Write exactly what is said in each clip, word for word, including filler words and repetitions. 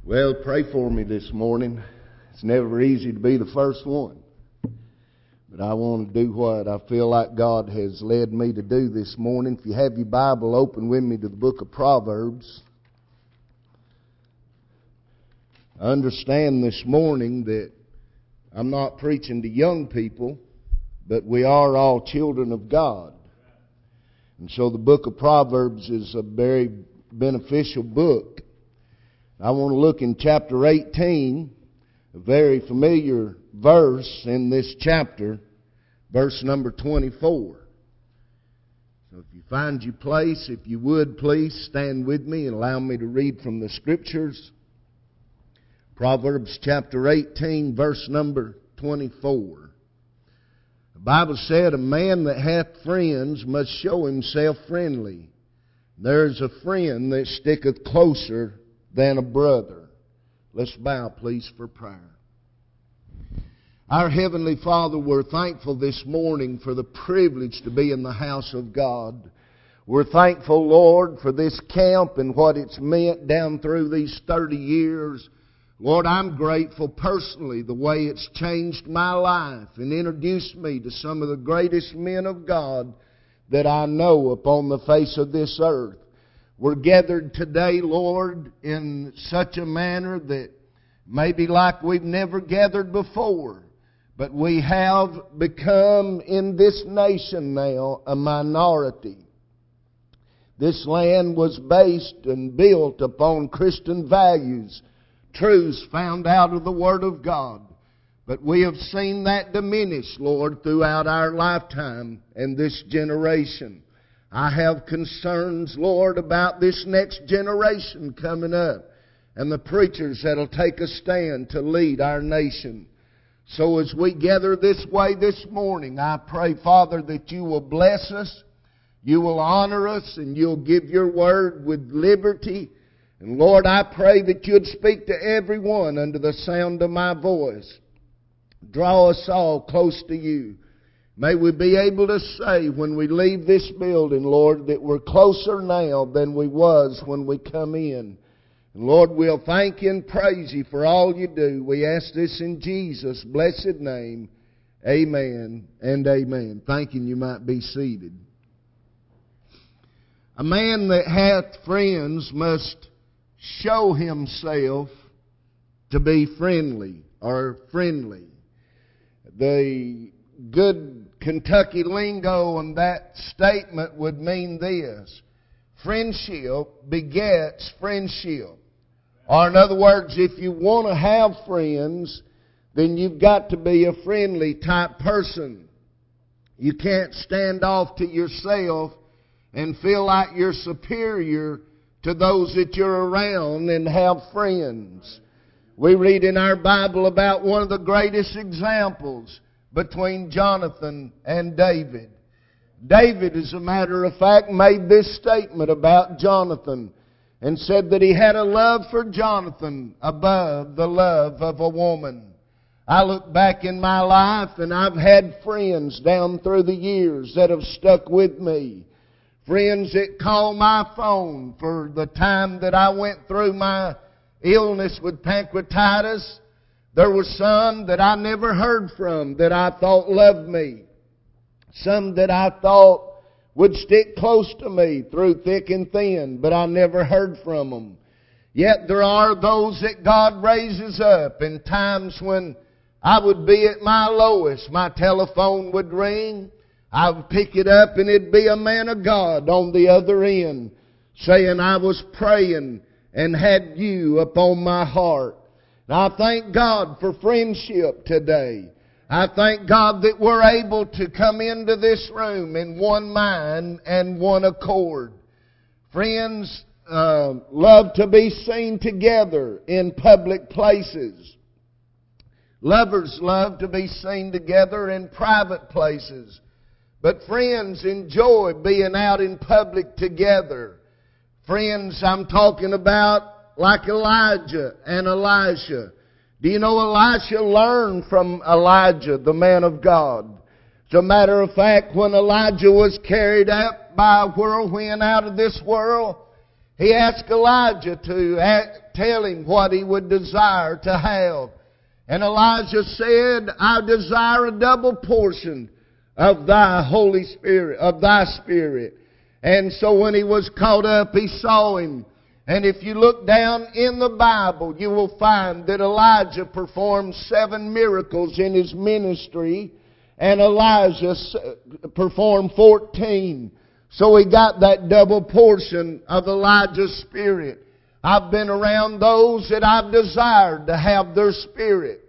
Well, pray for me this morning. It's never easy to be the first one. But I want to do what I feel like God has led me to do this morning. If you have your Bible, open with me to the book of Proverbs. I understand this morning that I'm not preaching to young people, but we are all children of God. And so the book of Proverbs is a very beneficial book. I want to look in chapter eighteen, a very familiar verse in this chapter, verse number twenty-four. So if you find your place, if you would please stand with me and allow me to read from the Scriptures. Proverbs chapter eighteen, verse number twenty-four. The Bible said, "A man that hath friends must show himself friendly. There is a friend that sticketh closer than a brother." Let's bow, please, for prayer. Our Heavenly Father, we're thankful this morning for the privilege to be in the house of God. We're thankful, Lord, for this camp and what it's meant down through these thirty years. Lord, I'm grateful personally the way it's changed my life and introduced me to some of the greatest men of God that I know upon the face of this earth. We're gathered today, Lord, in such a manner that maybe like we've never gathered before. But we have become in this nation now a minority. This land was based and built upon Christian values, truths found out of the Word of God. But we have seen that diminish, Lord, throughout our lifetime and this generation. I have concerns, Lord, about this next generation coming up and the preachers that'll take a stand to lead our nation. So as we gather this way this morning, I pray, Father, that you will bless us, you will honor us, and you'll give your word with liberty. And Lord, I pray that you'd speak to everyone under the sound of my voice. Draw us all close to you. May we be able to say when we leave this building, Lord, that we're closer now than we was when we come in. And Lord, we'll thank you and praise you for all you do. We ask this in Jesus' blessed name. Amen and amen. Thank you, and you might be seated. A man that hath friends must show himself to be friendly or friendly. The good Kentucky lingo on that statement would mean this: friendship begets friendship. Or in other words, if you want to have friends, then you've got to be a friendly type person. You can't stand off to yourself and feel like you're superior to those that you're around and have friends. We read in our Bible about one of the greatest examples between Jonathan and David. David, as a matter of fact, made this statement about Jonathan and said that he had a love for Jonathan above the love of a woman. I look back in my life and I've had friends down through the years that have stuck with me. Friends that call my phone for the time that I went through my illness with pancreatitis. There were some that I never heard from that I thought loved me. Some that I thought would stick close to me through thick and thin, but I never heard from them. Yet there are those that God raises up in times when I would be at my lowest. My telephone would ring. I would pick it up and it'd be a man of God on the other end saying I was praying and had you upon my heart. And I thank God for friendship today. I thank God that we're able to come into this room in one mind and one accord. Friends uh, love to be seen together in public places. Lovers love to be seen together in private places. But friends enjoy being out in public together. Friends, I'm talking about like Elijah and Elisha. Do you know Elisha learned from Elijah, the man of God? As a matter of fact, when Elijah was carried up by a whirlwind out of this world, he asked Elijah to tell him what he would desire to have. And Elijah said, I desire a double portion of thy Holy Spirit, of thy Spirit. And so when he was caught up, he saw him. And if you look down in the Bible, you will find that Elijah performed seven miracles in his ministry, and Elijah performed fourteen. So he got that double portion of Elijah's spirit. I've been around those that I've desired to have their spirit,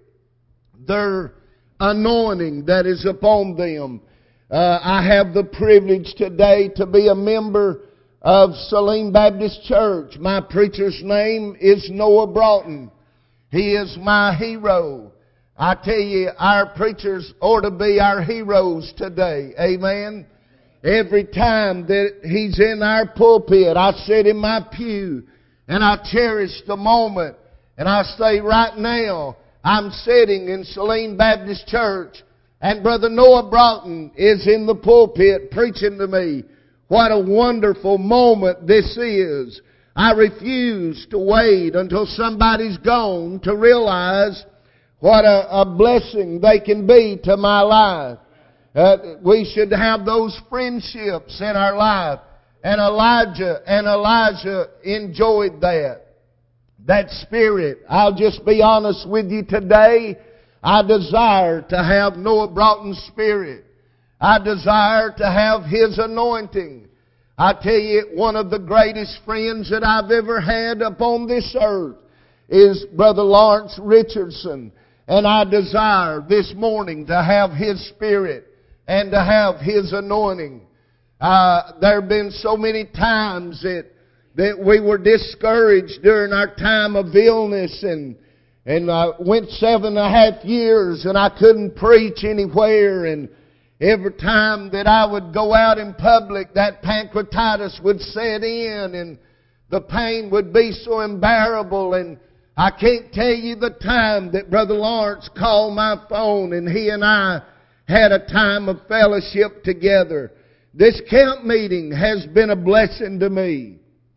their anointing that is upon them. Uh, I have the privilege today to be a member of Saline Baptist Church. My preacher's name is Noah Broughton. He is my hero. I tell you, our preachers ought to be our heroes today. Amen. Every time that he's in our pulpit, I sit in my pew and I cherish the moment. And I say, right now, I'm sitting in Saline Baptist Church and Brother Noah Broughton is in the pulpit preaching to me. What a wonderful moment this is. I refuse to wait until somebody's gone to realize what a, a blessing they can be to my life. Uh, we should have those friendships in our life. And Elijah and Elijah enjoyed that. That spirit. I'll just be honest with you today. I desire to have Noah Broughton's spirit. I desire to have his anointing. I tell you, one of the greatest friends that I've ever had upon this earth is Brother Lawrence Richardson. And I desire this morning to have his spirit and to have his anointing. Uh, there have been so many times that, that we were discouraged during our time of illness, and and I went seven and a half years and I couldn't preach anywhere, and every time that I would go out in public, that pancreatitis would set in and the pain would be so unbearable. And I can't tell you the time that Brother Lawrence called my phone and he and I had a time of fellowship together. This camp meeting has been a blessing to me.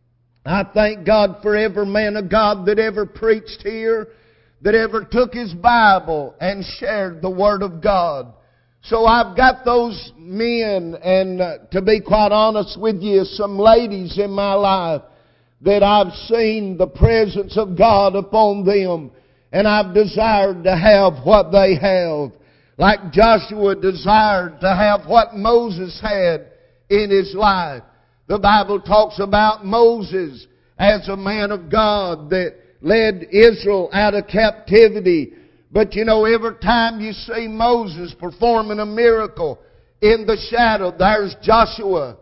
I thank God for every man of God that ever preached here, that ever took his Bible and shared the Word of God. So I've got those men, and uh, to be quite honest with you, some ladies in my life that I've seen the presence of God upon them, and I've desired to have what they have. Like Joshua desired to have what Moses had in his life. The Bible talks about Moses as a man of God that led Israel out of captivity. But you know, every time you see Moses performing a miracle, in the shadow there's Joshua.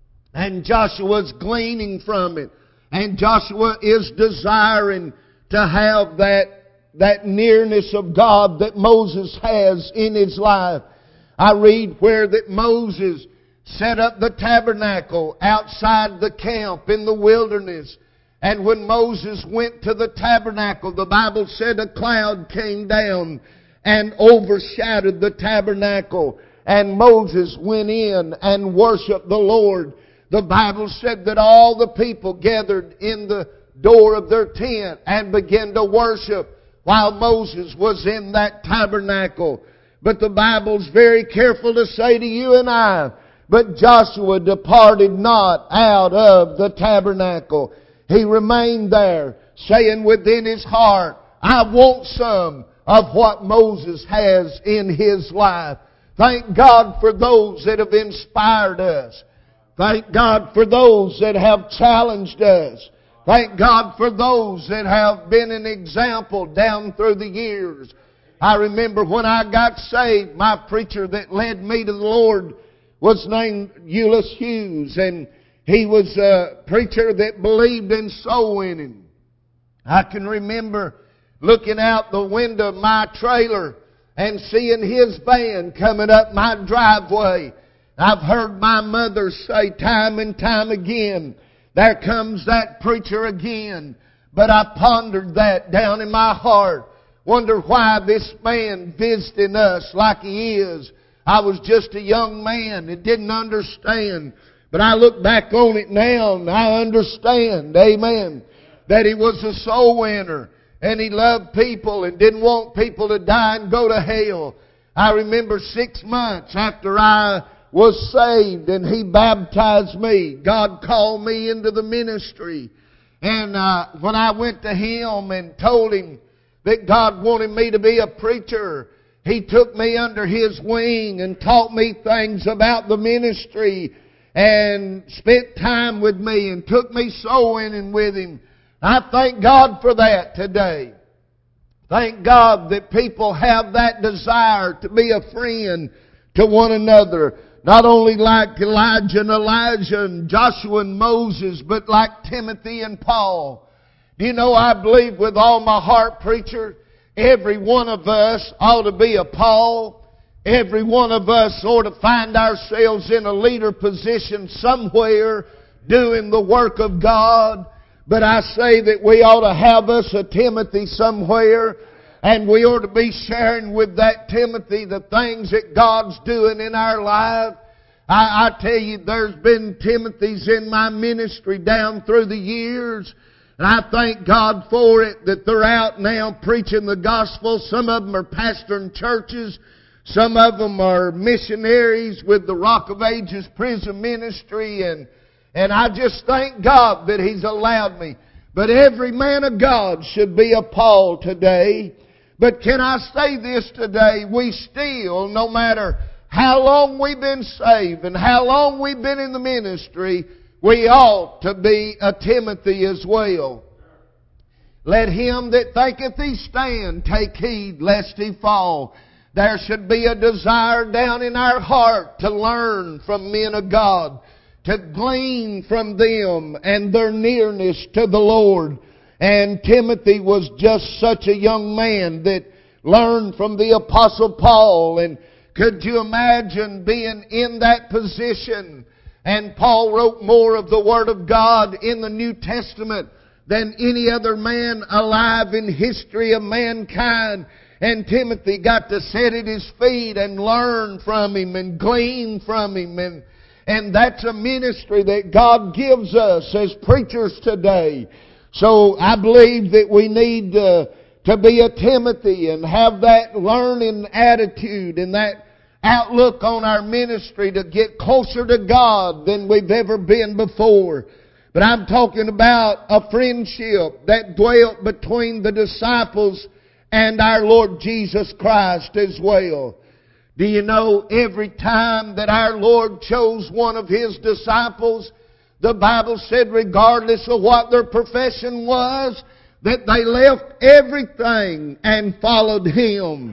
And Joshua's gleaning from it. And Joshua is desiring to have that, that nearness of God that Moses has in his life. I read where that Moses set up the tabernacle outside the camp in the wilderness. And when Moses went to the tabernacle, the Bible said a cloud came down and overshadowed the tabernacle. And Moses went in and worshiped the Lord. The Bible said that all the people gathered in the door of their tent and began to worship while Moses was in that tabernacle. But the Bible's very careful to say to you and I, but Joshua departed not out of the tabernacle. He remained there, saying within his heart, I want some of what Moses has in his life. Thank God for those that have inspired us. Thank God for those that have challenged us. Thank God for those that have been an example down through the years. I remember when I got saved, my preacher that led me to the Lord was named Euless Hughes, and he was a preacher that believed in soul winning. I can remember looking out the window of my trailer and seeing his van coming up my driveway. I've heard my mother say time and time again, there comes that preacher again. But I pondered that down in my heart. Wonder why this man visiting us like he is. I was just a young man and didn't understand. But I look back on it now and I understand. Amen. that he was a soul winner. And he loved people and didn't want people to die and go to hell. I remember six months after I was saved and he baptized me, God called me into the ministry. And uh, when I went to him and told him that God wanted me to be a preacher, he took me under His wing and taught me things about the ministry and spent time with me and took me soul winning with Him. I thank God for that today. Thank God that people have that desire to be a friend to one another. Not only like Elijah and Elijah and Joshua and Moses, but like Timothy and Paul. Do you know, I believe with all my heart, preacher, every one of us ought to be a Paul. Every one of us ought to find ourselves in a leader position somewhere doing the work of God. But I say that we ought to have us a Timothy somewhere, and we ought to be sharing with that Timothy the things that God's doing in our life. I, I tell you, there's been Timothys in my ministry down through the years, and I thank God for it that they're out now preaching the gospel. Some of them are pastoring churches. Some of them are missionaries with the Rock of Ages prison ministry, and And I just thank God that He's allowed me. But every man of God should be a Paul today. But can I say this today? We still, no matter how long we've been saved and how long we've been in the ministry, we ought to be a Timothy as well. Let him that thinketh he stand take heed lest he fall. There should be a desire down in our heart to learn from men of God, to glean from them and their nearness to the Lord. And Timothy was just such a young man that learned from the Apostle Paul. And could you imagine being in that position? And Paul wrote more of the Word of God in the New Testament than any other man alive in history of mankind. And Timothy got to sit at his feet and learn from him and glean from him. And And that's a ministry that God gives us as preachers today. So I believe that we need to, to be a Timothy and have that learning attitude and that outlook on our ministry to get closer to God than we've ever been before. But I'm talking about a friendship that dwelt between the disciples and our Lord Jesus Christ as well. Do you know, every time that our Lord chose one of His disciples, the Bible said regardless of what their profession was, that they left everything and followed Him.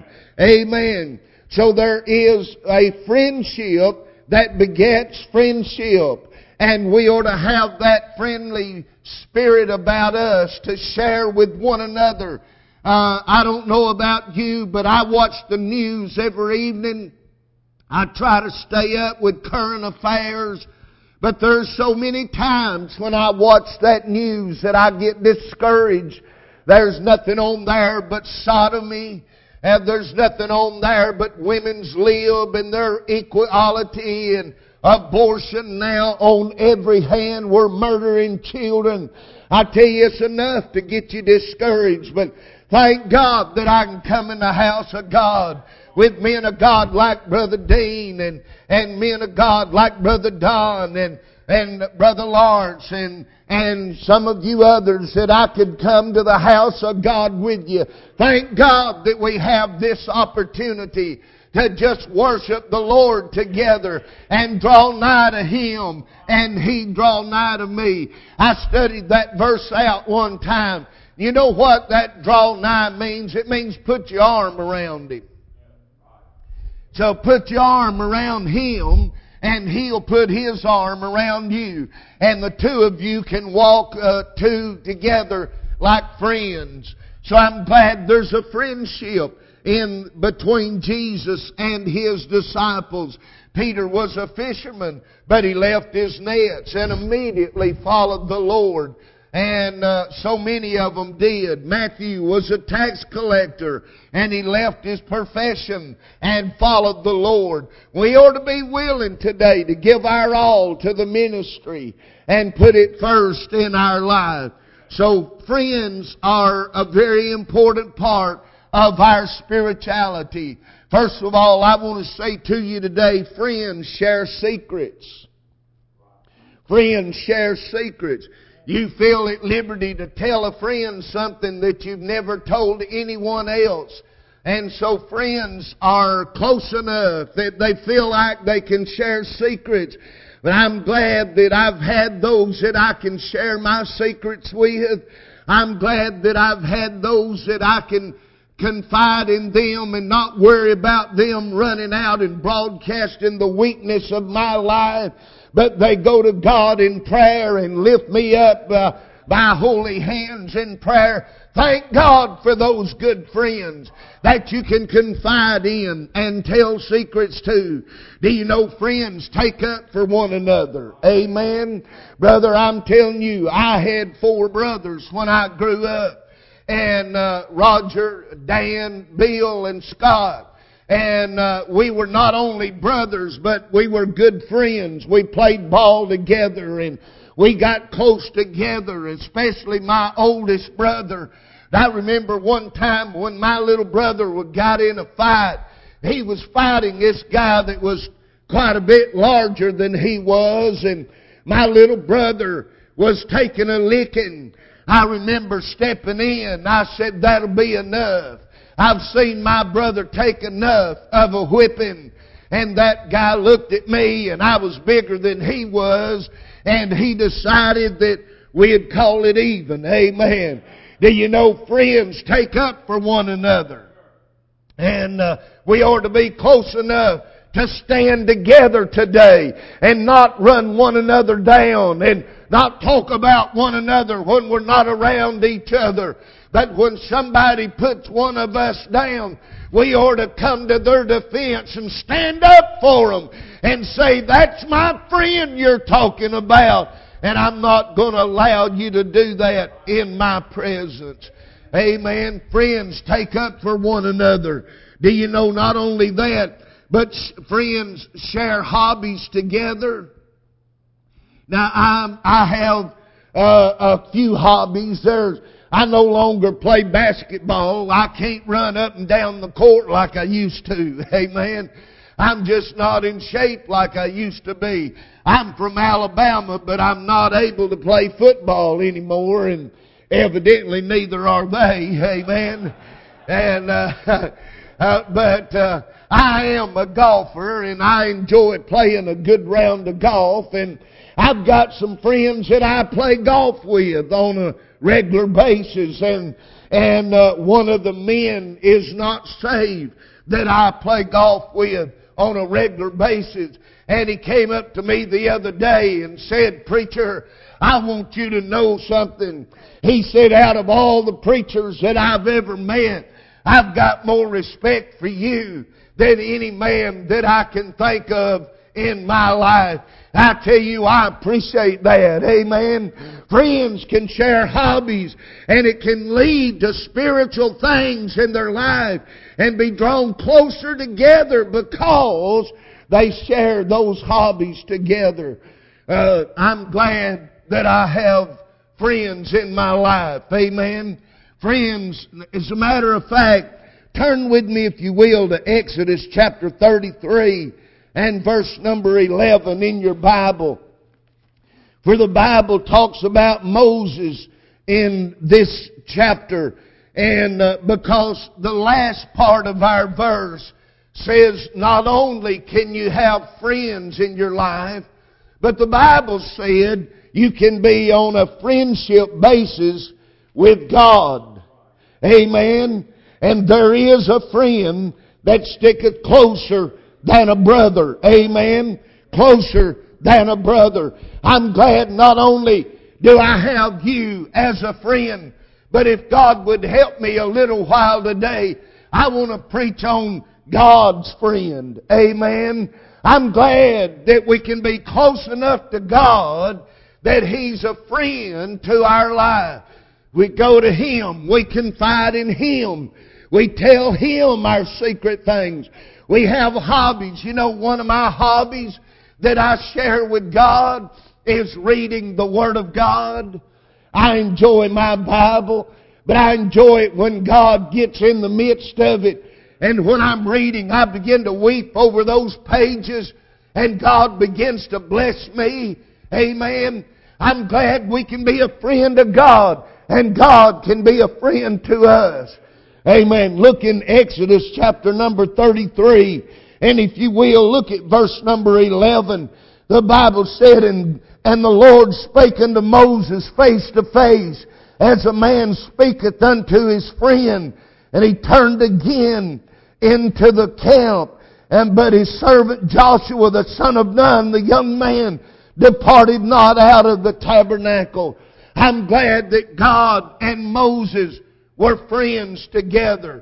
Amen. So there is a friendship that begets friendship. And we ought to have that friendly spirit about us to share with one another. Uh, I don't know about you, but I watch the news every evening. I try to stay up with current affairs. But there's so many times when I watch that news that I get discouraged. There's nothing on there but sodomy. And there's nothing on there but women's lib and their equality and abortion now on every hand. We're murdering children. I tell you, it's enough to get you discouraged. But thank God that I can come in the house of God with men of God like Brother Dean and, and men of God like Brother Don and, and Brother Lawrence and, and some of you others, that I could come to the house of God with you. Thank God that we have this opportunity to just worship the Lord together and draw nigh to Him and He draw nigh to me. I studied that verse out one time. You know what that draw nigh means? It means put your arm around Him. So put your arm around Him and He'll put His arm around you. And the two of you can walk uh, two together like friends. So I'm glad there's a friendship in between Jesus and His disciples. Peter was a fisherman, but he left his nets and immediately followed the Lord. And uh, so many of them did. Matthew was a tax collector, and he left his profession and followed the Lord. We ought to be willing today to give our all to the ministry and put it first in our life. So friends are a very important part of our spirituality. First of all, I want to say to you today, friends share secrets. Friends share secrets. You feel at liberty to tell a friend something that you've never told anyone else. And so friends are close enough that they feel like they can share secrets. But I'm glad that I've had those that I can share my secrets with. I'm glad that I've had those that I can confide in them and not worry about them running out and broadcasting the weakness of my life. But they go to God in prayer and lift me up uh, by holy hands in prayer. Thank God for those good friends that you can confide in and tell secrets to. Do you know friends take up for one another? Amen. Brother, I'm telling you, I had four brothers when I grew up. And uh, Roger, Dan, Bill, and Scott. And uh, we were not only brothers, but we were good friends. We played ball together and we got close together, especially my oldest brother. I remember one time when my little brother got in a fight. He was fighting this guy that was quite a bit larger than he was, and my little brother was taking a licking. I remember stepping in. I said, that'll be enough. I've seen my brother take enough of a whipping. And that guy looked at me, and I was bigger than he was, and he decided that we'd call it even. Amen. Do you know friends take up for one another? And uh, we ought to be close enough to stand together today and not run one another down and not talk about one another when we're not around each other. But when somebody puts one of us down, we ought to come to their defense and stand up for them and say, that's my friend you're talking about, and I'm not going to allow you to do that in my presence. Amen. Friends take up for one another. Do you know not only that, but friends share hobbies together? Now, I'm, I have uh, a few hobbies. There's, I no longer play basketball. I can't run up and down the court like I used to. Amen. I'm just not in shape like I used to be. I'm from Alabama, but I'm not able to play football anymore, and evidently neither are they. Amen. And uh, uh, but uh, I am a golfer, and I enjoy playing a good round of golf, and I've got some friends that I play golf with on a regular basis, and and uh, one of the men is not saved that I play golf with on a regular basis. And he came up to me the other day and said, preacher, I want you to know something. He said, out of all the preachers that I've ever met, I've got more respect for you than any man that I can think of in my life. I tell you, I appreciate that. Amen. Friends can share hobbies, and it can lead to spiritual things in their life and be drawn closer together because they share those hobbies together. Uh, I'm glad that I have friends in my life. Amen. Friends, as a matter of fact, turn with me, if you will, to Exodus chapter thirty-three and verse number eleven in your Bible. For the Bible talks about Moses in this chapter. And uh, because the last part of our verse says not only can you have friends in your life, but the Bible said you can be on a friendship basis with God. Amen. And there is a friend that sticketh closer than a brother. Amen. Closer than a brother. I'm glad not only do I have you as a friend, but if God would help me a little while today, I want to preach on God's friend. Amen. I'm glad that we can be close enough to God that He's a friend to our life. We go to Him. We confide in Him. We tell Him our secret things. We have hobbies. You know, one of my hobbies that I share with God is reading the Word of God. I enjoy my Bible, but I enjoy it when God gets in the midst of it. And when I'm reading, I begin to weep over those pages, and God begins to bless me. Amen. I'm glad we can be a friend of God, and God can be a friend to us. Amen. Look in Exodus chapter number thirty-three, and if you will, look at verse number eleven. The Bible said, And, and the Lord spake unto Moses face to face, as a man speaketh unto his friend. And he turned again into the camp. And but his servant Joshua the son of Nun, the young man, departed not out of the tabernacle. I'm glad that God and Moses were friends together.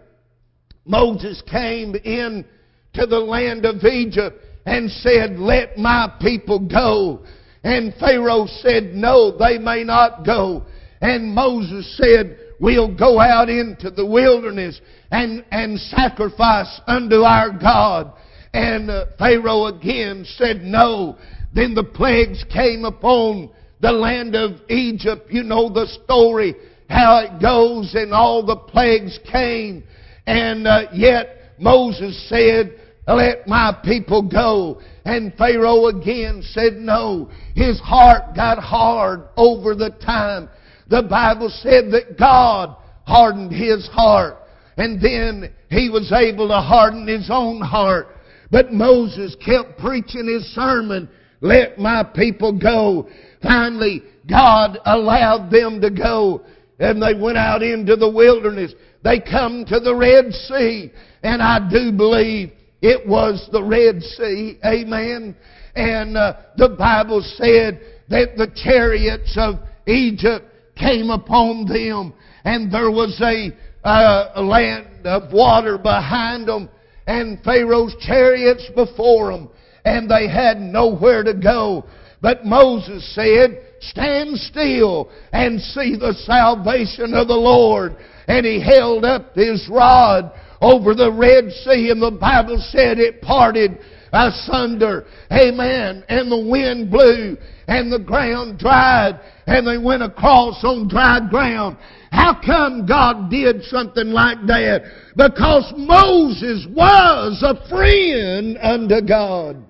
Moses came in to the land of Egypt and said, Let my people go. And Pharaoh said, No, they may not go. And Moses said, We'll go out into the wilderness and, and sacrifice unto our God. And uh, Pharaoh again said no. Then the plagues came upon the land of Egypt. You know the story, how it goes, and all the plagues came. And uh, yet Moses said, Let my people go. And Pharaoh again said no. His heart got hard over the time. The Bible said that God hardened his heart. And then he was able to harden his own heart. But Moses kept preaching his sermon, Let my people go. Finally, God allowed them to go. And they went out into the wilderness. They come to the Red Sea. And I do believe it was the Red Sea. Amen. And uh, the Bible said that the chariots of Egypt came upon them. And there was a, uh, a land of water behind them. And Pharaoh's chariots before them. And they had nowhere to go. But Moses said, Stand still and see the salvation of the Lord. And he held up his rod over the Red Sea, and the Bible said it parted asunder. Amen. And the wind blew, and the ground dried, and they went across on dry ground. How come God did something like that? Because Moses was a friend unto God.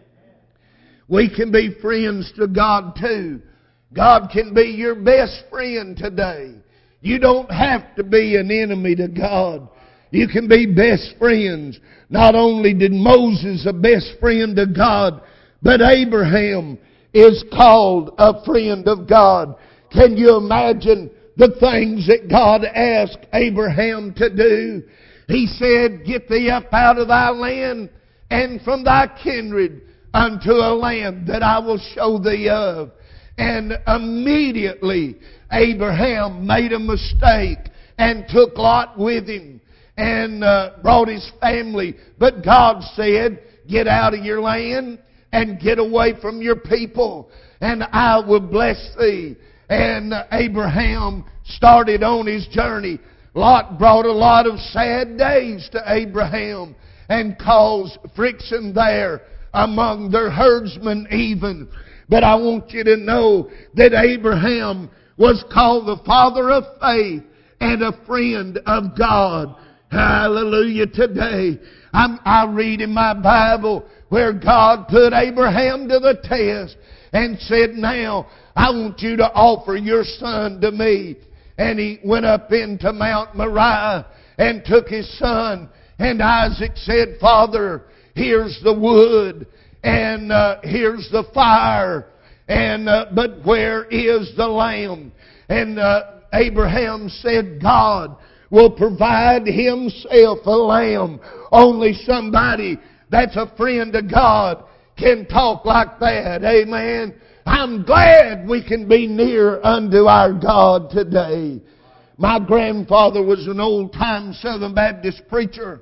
We can be friends to God too. God can be your best friend today. You don't have to be an enemy to God. You can be best friends. Not only did Moses a best friend to God, but Abraham is called a friend of God. Can you imagine the things that God asked Abraham to do? He said, Get thee up out of thy land and from thy kindred unto a land that I will show thee of. And immediately Abraham made a mistake and took Lot with him and uh, brought his family. But God said, Get out of your land and get away from your people, and I will bless thee. And uh, Abraham started on his journey. Lot brought a lot of sad days to Abraham and caused friction there among their herdsmen even. But I want you to know that Abraham was called the father of faith and a friend of God. Hallelujah. Today, I'm, I read in my Bible where God put Abraham to the test and said, Now, I want you to offer your son to me. And he went up into Mount Moriah and took his son. And Isaac said, Father, here's the wood and uh, here's the fire. And uh, but where is the lamb? And uh, Abraham said, God will provide himself a lamb. Only somebody that's a friend of God can talk like that. Amen. I'm glad we can be near unto our God today. My grandfather was an old-time Southern Baptist preacher.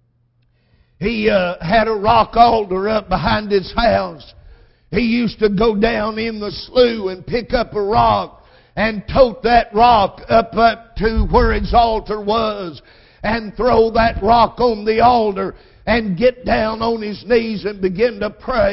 He uh, had a rock altar up behind his house. He used to go down in the slough and pick up a rock and tote that rock up, up to where his altar was and throw that rock on the altar and get down on his knees and begin to pray.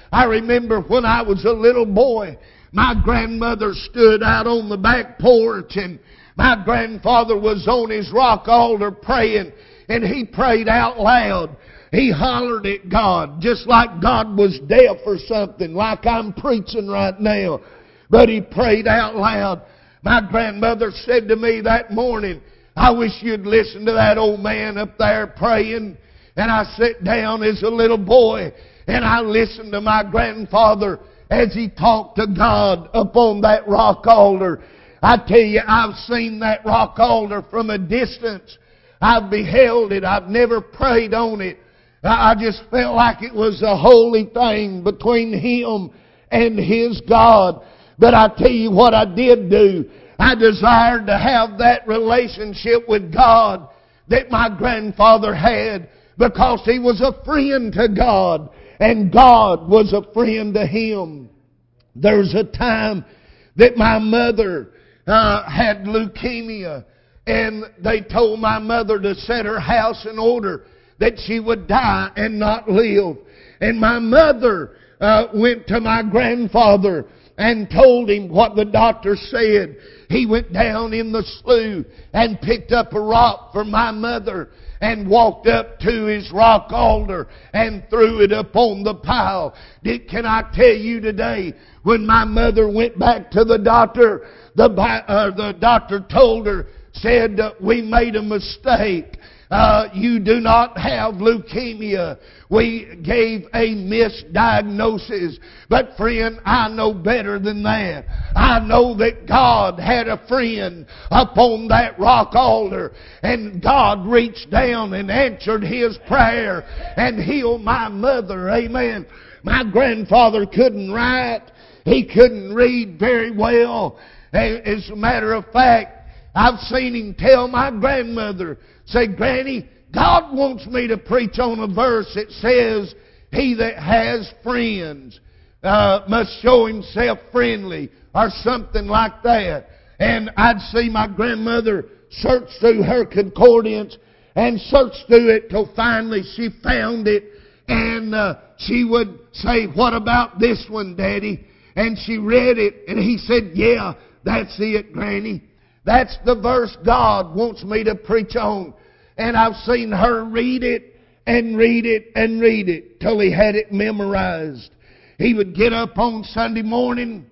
I remember when I was a little boy, my grandmother stood out on the back porch, and my grandfather was on his rock altar praying, and he prayed out loud. He hollered at God, just like God was deaf or something, like I'm preaching right now. But he prayed out loud. My grandmother said to me that morning, I wish you'd listen to that old man up there praying. And I sat down as a little boy, and I listened to my grandfather as he talked to God up on that rock altar. I tell you, I've seen that rock altar from a distance. I've beheld it. I've never prayed on it. I just felt like it was a holy thing between him and his God. But I tell you what I did do. I desired to have that relationship with God that my grandfather had, because he was a friend to God and God was a friend to him. There's a time that my mother uh, had leukemia, and they told my mother to set her house in order, that she would die and not live. And my mother uh, went to my grandfather and told him what the doctor said. He went down in the slough and picked up a rock for my mother and walked up to his rock altar and threw it upon the pile. Did, can I tell you today, when my mother went back to the doctor, the, uh, the doctor told her, said, we made a mistake. Uh, you do not have leukemia. We gave a misdiagnosis. But friend, I know better than that. I know that God had a friend upon that rock altar, and God reached down and answered his prayer and healed my mother. Amen. My grandfather couldn't write. He couldn't read very well. As a matter of fact, I've seen him tell my grandmother, say, Granny, God wants me to preach on a verse that says, he that has friends uh, must show himself friendly, or something like that. And I'd see my grandmother search through her concordance and search through it till finally she found it. And uh, she would say, what about this one, Daddy? And she read it, and he said, yeah, that's it, Granny. That's the verse God wants me to preach on. And I've seen her read it and read it and read it till he had it memorized. He would get up on Sunday morning.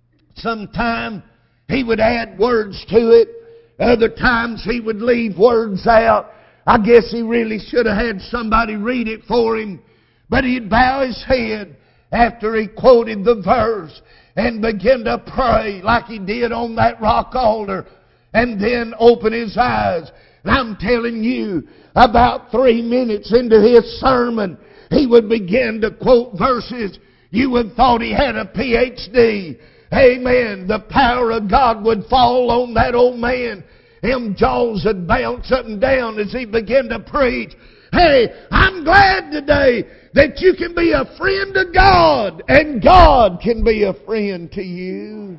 Sometime he would add words to it. Other times he would leave words out. I guess he really should have had somebody read it for him. But he'd bow his head after he quoted the verse and begin to pray like he did on that rock altar, and then open his eyes. And I'm telling you, about three minutes into his sermon, he would begin to quote verses. You would have thought he had a P H D. Amen. The power of God would fall on that old man. Him jaws would bounce up and down as he began to preach. Hey, I'm glad today that you can be a friend to God, and God can be a friend to you.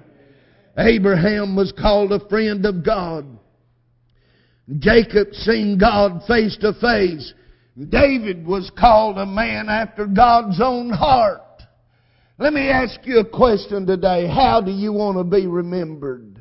Abraham was called a friend of God. Jacob seen God face to face. David was called a man after God's own heart. Let me ask you a question today. How do you want to be remembered?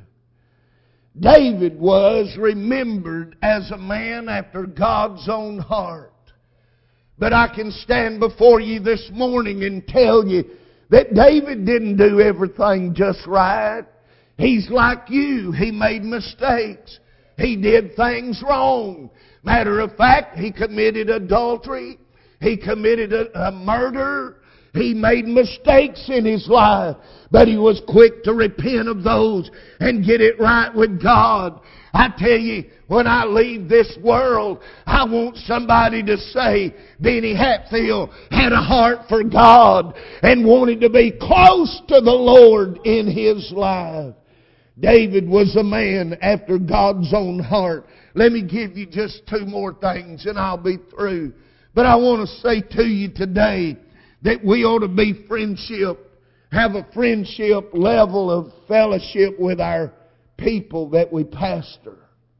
David was remembered as a man after God's own heart. But I can stand before you this morning and tell you that David didn't do everything just right. He's like you. He made mistakes. He did things wrong. Matter of fact, he committed adultery. He committed a, a murder. He made mistakes in his life. But he was quick to repent of those and get it right with God. I tell you, when I leave this world, I want somebody to say, Benny Hatfield had a heart for God and wanted to be close to the Lord in his life. David was a man after God's own heart. Let me give you just two more things and I'll be through. But I want to say to you today that we ought to be friendship, have a friendship level of fellowship with our people that we pastor.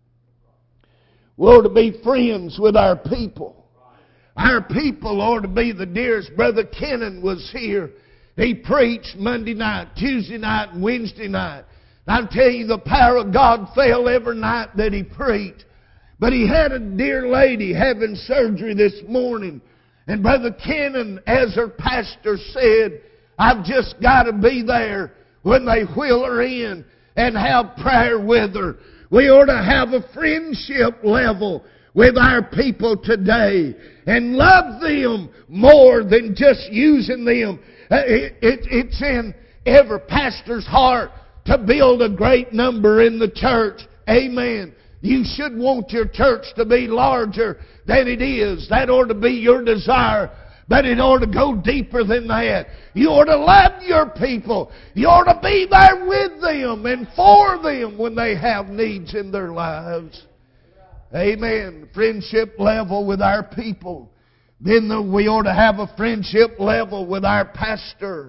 We ought to be friends with our people. Our people ought to be the dearest. Brother Kennan was here He preached Monday night, Tuesday night, and Wednesday night. I'll tell you, the power of God fell every night that he preached. But he had a dear lady having surgery this morning. And Brother Kennan, as her pastor, said, I've just got to be there when they wheel her in and have prayer with her. We ought to have a friendship level with our people today and love them more than just using them. It, it, it's in every pastor's heart to build a great number in the church. Amen. You should want your church to be larger than it is. That ought to be your desire. But it ought to go deeper than that. You ought to love your people. You ought to be there with them and for them when they have needs in their lives. Amen. Friendship level with our people. Then the, we ought to have a friendship level with our pastor.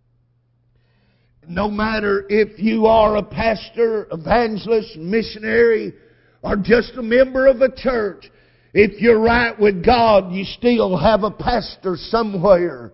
No matter if you are a pastor, evangelist, missionary, or just a member of a church, if you're right with God, you still have a pastor somewhere.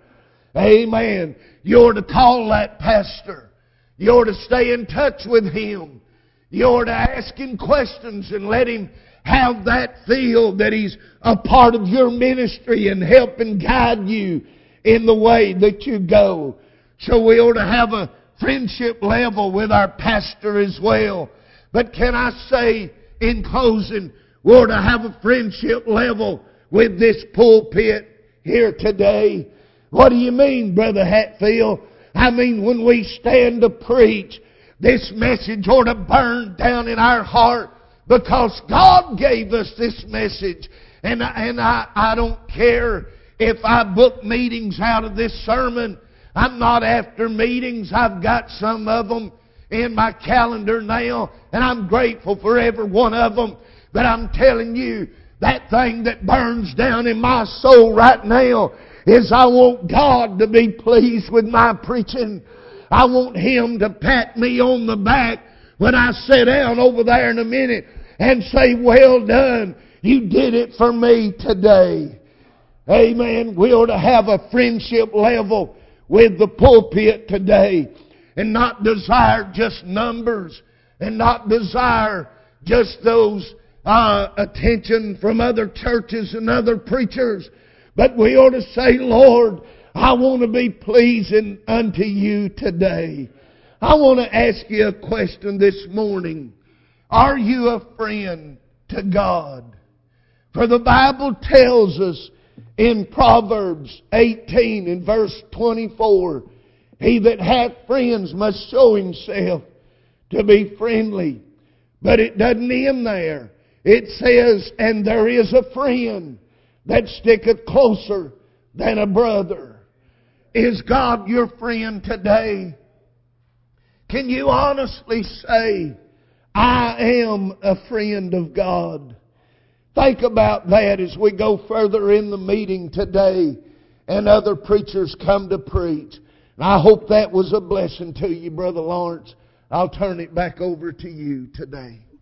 Amen. You ought to call that pastor. You ought to stay in touch with him. You ought to ask him questions and let him have that feel that he's a part of your ministry and help and guide you in the way that you go. So we ought to have a friendship level with our pastor as well. But can I say in closing, we ought to have a friendship level with this pulpit here today. What do you mean, Brother Hatfield? I mean, when we stand to preach, this message ought to burn down in our heart because God gave us this message. And, and I, I don't care if I book meetings out of this sermon. I'm not after meetings. I've got some of them in my calendar now, and I'm grateful for every one of them. But I'm telling you, that thing that burns down in my soul right now is I want God to be pleased with my preaching. I want Him to pat me on the back when I sit down over there in a minute and say, well done, you did it for me today. Amen. We ought to have a friendship level with the pulpit today and not desire just numbers and not desire just those uh, attention from other churches and other preachers. But we ought to say, Lord, I want to be pleasing unto you today. I want to ask you a question this morning. Are you a friend to God? For the Bible tells us in Proverbs eighteen and verse twenty-four, he that hath friends must show himself to be friendly. But it doesn't end there. It says, and there is a friend that sticketh closer than a brother. Is God your friend today? Can you honestly say, I am a friend of God? Think about that as we go further in the meeting today and other preachers come to preach. And I hope that was a blessing to you, Brother Lawrence. I'll turn it back over to you today.